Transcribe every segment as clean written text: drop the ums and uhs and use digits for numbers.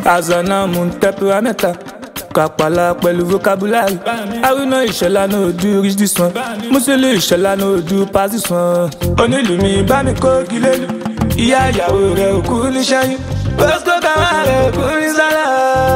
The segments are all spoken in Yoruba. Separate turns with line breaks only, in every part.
Azana mun temperamental. Kapala pẹ̀lú vocabulary. I will know Ìṣọ̀lá no do reach this one. Musili Ìṣọ̀lá no do pass this one. Onílù mi bá mi kó gilelu. Ìyá ìyàwó rẹ̀ òkú ní ṣẹ́yìn. Bọ́sùkò kàwá rẹ̀ òkú ní sálà.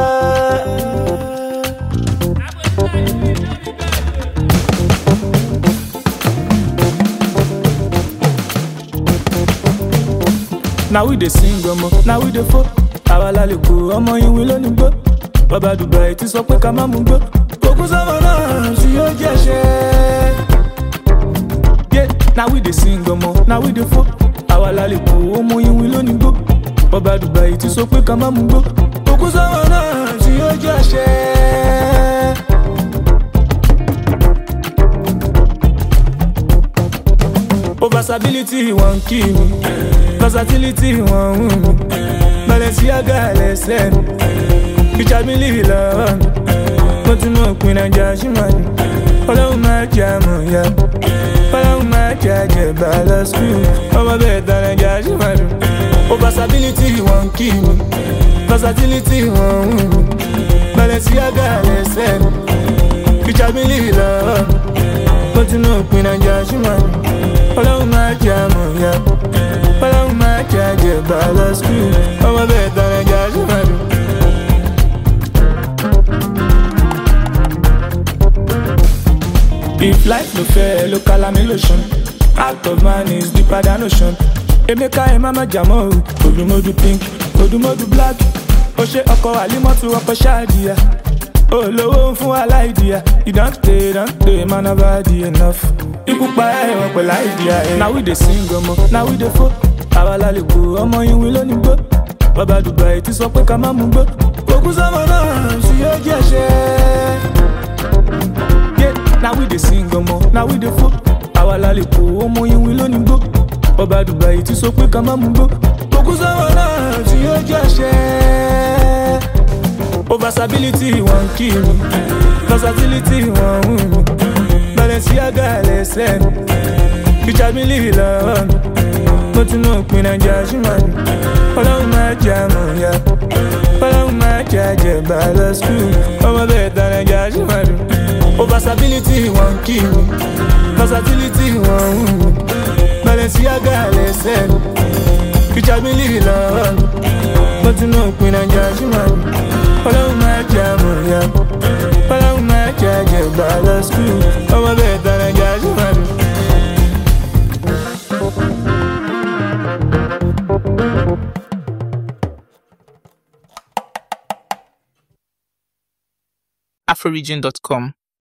Now we dey sing ọmọ, now we dey fo. Àwa la lè kó ọmọ yín wí lónìí gbó. Bàbá Dubai ti sọ pé ká má mú gbó. Òkú sọ́mọ náà tí yóò jẹ́ṣẹ́. Yeah, now we dey sing ọmọ, now we dey fo. Àwa la lè kó ọmọ yín wí lónìí gbó. Bàbá Dubai ti sọ pé ká má mú gbó. Òkú sọ́mọ náà tí yóò jẹ́ṣẹ́. Overstability won't kill me. Versatility won't wound me. Balenciaga lẹ́sẹ̀ mi. Ìjàmílì lọ́wọ́ mi. Mo ti mọ̀ pé Naija ṣì máa ní. Ọlọ́run máa jẹ́ àmọ̀ ya. Ọlọ́run máa jẹ́ àjẹbà lọ school. Ọmọ bẹ́ẹ̀ tán Naija ṣì máa dùn. Overstability won't kill me. Versatility won't wound me. Balenciaga lẹ́sẹ̀ mi. Ìjàmílì lọ́wọ́ mi. Mo ti mọ̀ pé Naija ṣì máa ní. Ọlọ́run máa jẹ́ àmọ̀ ya. Ọlọ́run máa jẹ́ àjẹbà lọ school. Ọmọ bẹ́ẹ̀ tán Naija ṣì máa dùn. If life no fair, look calamation. Act of man is deeper than ocean. Emeka Emama Jamo, Odumodu pink, Odumodu black. Oshe Oko Alimotu Oko Shadia. Oh, low fun idea. You don't stay, man, I've had enough. You could buy a idea. Now we dey sing, now we dey fo. Àwa la lè kó ọmọ yín wí lónìí gbó. Bàbá Dubai ti sọ pé ká má mú gbó. Òkú sọ́mọ náà tí yóò jẹ́ṣẹ́. Yeah, now we dey sing, now we dey fo. Àwa la lè kó ọmọ yín wí lónìí gbó. Bàbá Dubai ti sọ pé ká má mú gbó. Òkú sọ́mọ náà tí yóò jẹ́ṣẹ́. Overstability won't kill me. Versatility won't wound me. Balenciaga lẹ́sẹ̀ mi. Ìjàmílì lọ́wọ́ mi. Mo ti mọ̀ pé Naija ṣì máa ní. Ọlọ́run máa jẹ́ àmọ̀ ya. Ọlọ́run máa jẹ́ àjẹbà lọ school. Ọmọ bẹ́ẹ̀ tán Naija ṣì máa dùn. Overstability won't kill me. Versatility won't wound me. Balenciaga lẹ́sẹ̀ mi. Ìjàmílì lọ́wọ́ mi. Mo ti mọ̀ pé Naija ṣì máa ní. Ọlọ́run máa jẹ́ àmọ̀ ya. Ọlọ́run máa jẹ́ àjẹbà lọ school. Ọmọ bẹ́ẹ̀ tán Naija ṣì máa dùn.
Afroregion.com